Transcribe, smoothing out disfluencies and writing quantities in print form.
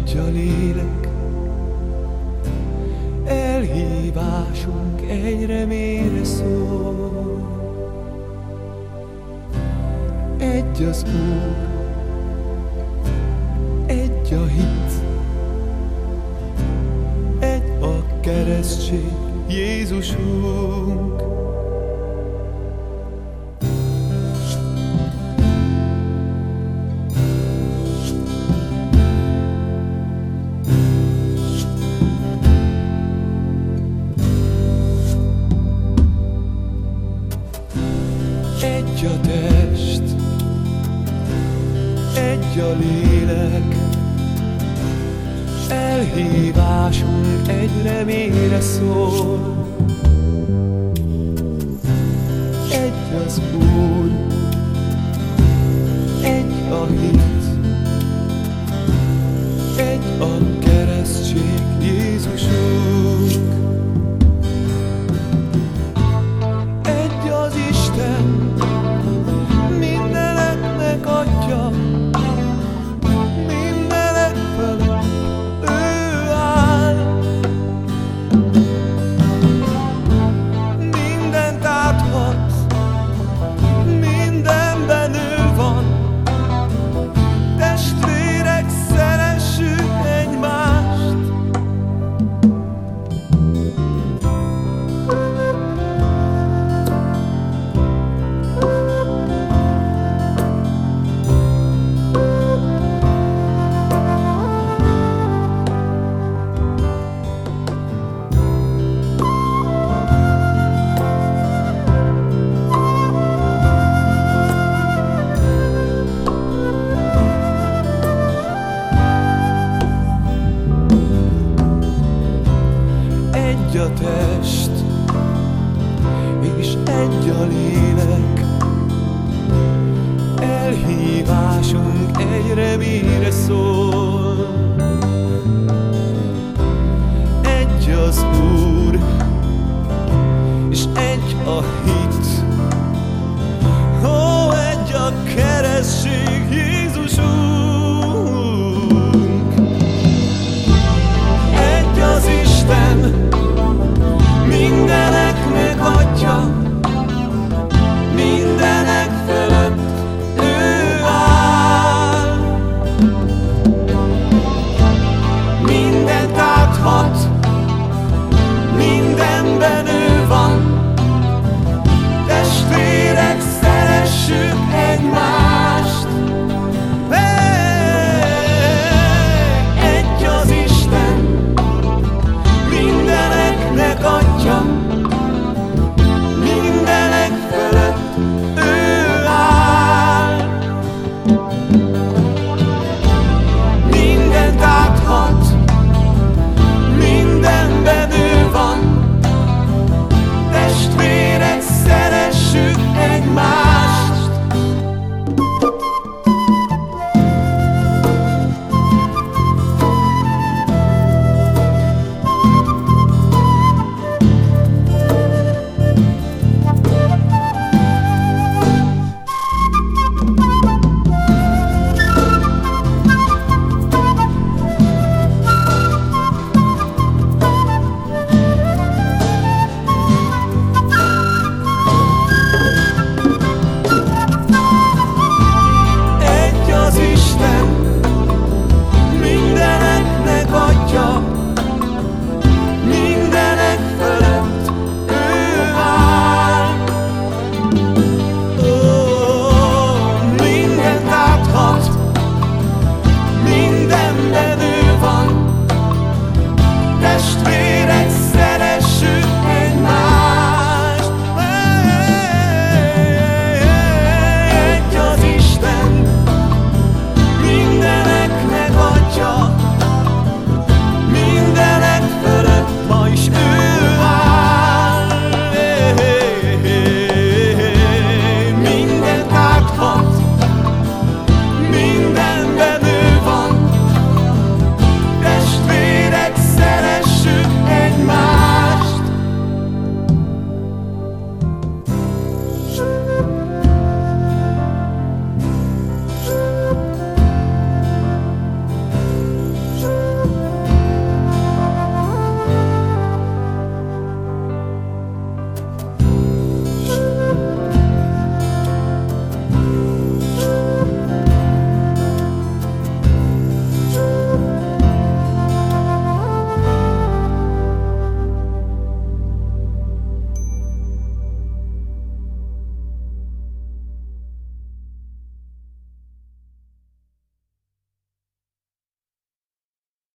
egy a lélek, elhívásunk egy reményre szól. Egy az Úr, egy a hit, egy a keresztség, Jézusunk. Egy a test, egy a lélek, elhívásunk egy reményre szól. Egy az Úr, egy a hit, egy a keresztség, Jézusunk. Egy az Isten, mindeneknek Atya, mindenek felett ő áll. Mindent áthat, mindenben ő van. Testvérek, szeressük egymást. Egy a test, és egy a lélek, elhívásunk egy reményre szól.